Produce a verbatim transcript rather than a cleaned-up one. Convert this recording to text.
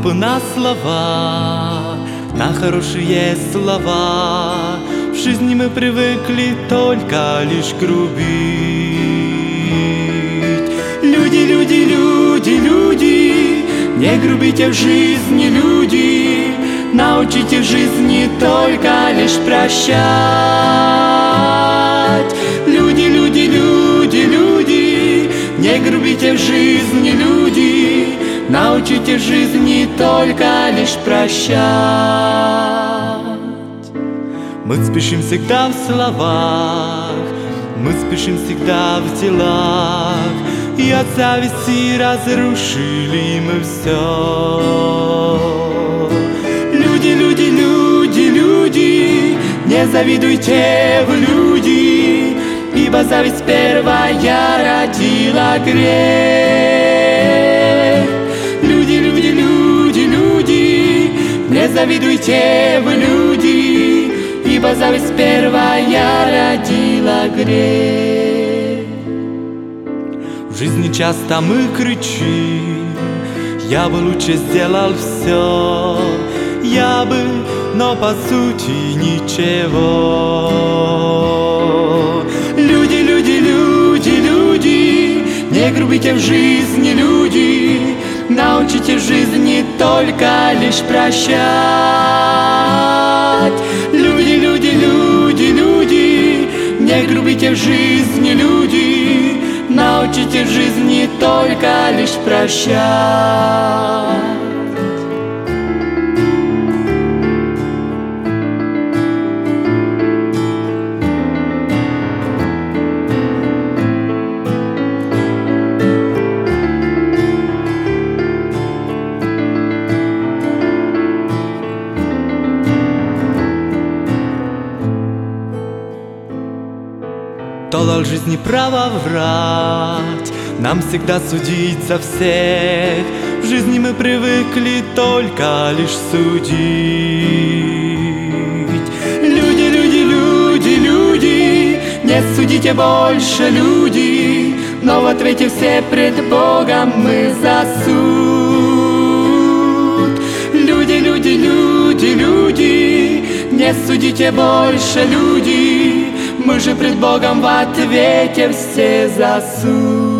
глупы на слова, на хорошие слова. В жизни мы привыкли только лишь грубить. Люди, люди, люди, люди, не грубите в жизни, люди. Научите в жизни только лишь прощать. Люди, люди, люди, люди, не грубите в жизни, люди. Научите в жизни только лишь прощать. Мы спешим всегда в словах, мы спешим всегда в делах, и от зависти разрушили мы все. Люди, люди, люди, люди, не завидуйте в люди, ибо зависть первая родила грех. Люди, люди, люди, люди, не завидуйте в люди, ибо зависть первая родила грех. В жизни часто мы кричим: я бы лучше сделал все, я бы, но по сути ничего. Люди, люди, люди, люди, не грубите в жизни, люди. Научите в жизни только лишь прощать. Люди, люди, люди, люди, не грубите в жизни, люди. Научите в жизни только лишь прощать. Кто дал жизни право врать, нам всегда судить за всех. В жизни мы привыкли только лишь судить. Люди, люди, люди, люди, не судите больше, люди, но в ответе все пред Богом мы за суд. Люди, люди, люди, люди, не судите больше, люди, мы же пред Богом в ответе все за суд.